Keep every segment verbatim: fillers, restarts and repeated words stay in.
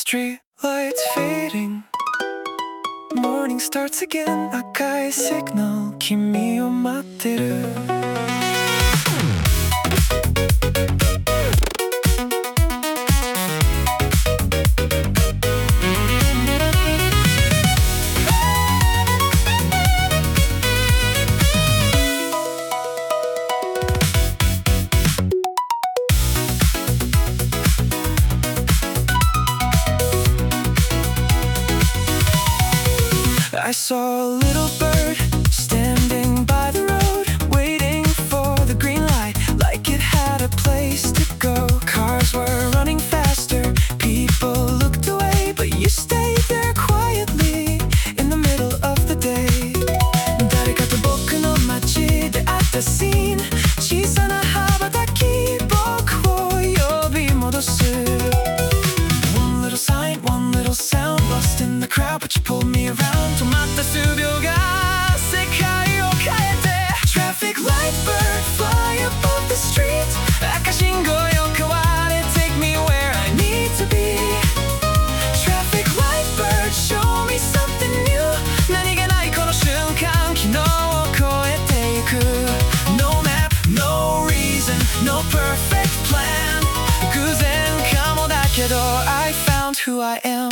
Street lights fading, Morning starts again. 赤いシグナル、君を待ってる。I saw a little bird standing by the road, waiting for the green light, like it had a place to go. Cars were running faster, people looked away, but you stayed there quietly in the middle of the day. 誰かと僕の街で会ったシーン、小さな羽ばたき、僕を呼び戻す。One little sign, one little sound, lost in the crowd, but you pulled me around. 止まった数秒が世界を変えて Traffic light bird, fly above the street. 赤信号よ変われ Take me where I need to be. Traffic light bird, show me something new. 何気ないこの瞬間、昨日を超えていく。 No map, no reason, no perfect plan. 偶然かもだけど I found who I am.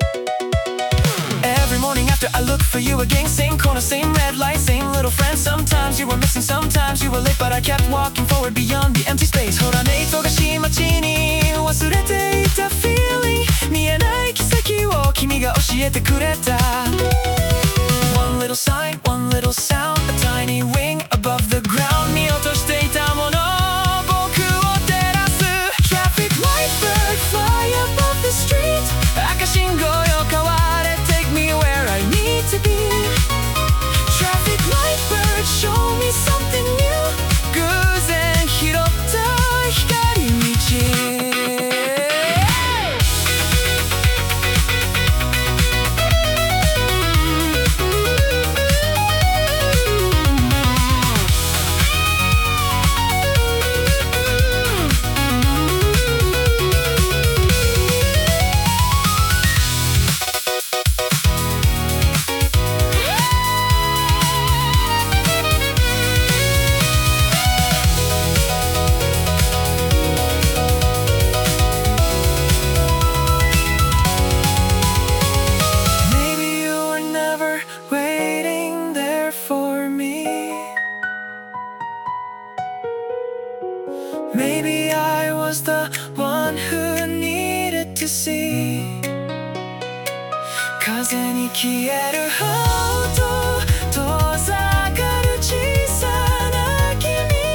Every morning after I look for you again, same corner, same red light, same little friend. Sometimes you were missing, sometimes you were late, but I kept walking forward beyond the empty space. ほらね、忙しい街に忘れていた feeling. 見えない奇跡を君が教えてくれた。 One little sign, one little sound, a tiny wing above the ground. 見落としていたもの、僕を照らす。 Traffic light bird, fly above the street. 赤信号よ変われwhere I need to be. Traffic light bird, show me something new. 偶然拾った光道。Maybe I was the one who needed to see. 風に消えるほど遠ざかる小さな君。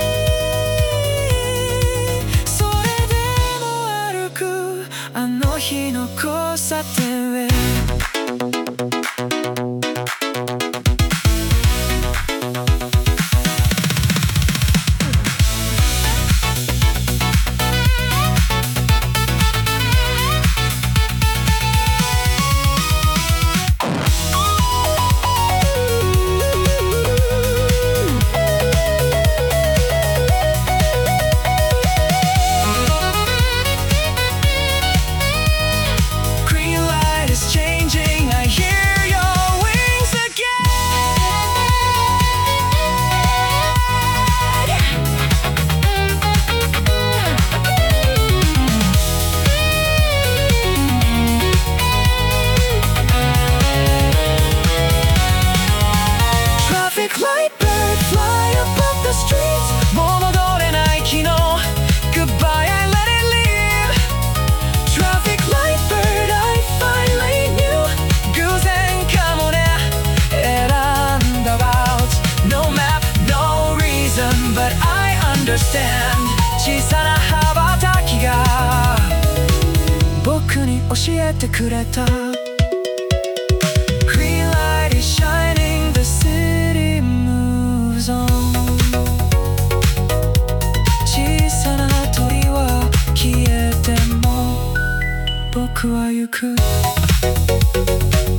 それでも歩くあの日の交差点へ。Light bird, fly above the streets. もう戻れない昨日 Goodbye, I let it leave. Traffic light bird, I finally knew. 偶然かもね選んだ route. No map, no reason, but I understand. 小さな羽ばたきが僕に教えてくれた。Green light is shining, the city moves on. 小さな鳥は消えても僕は行く。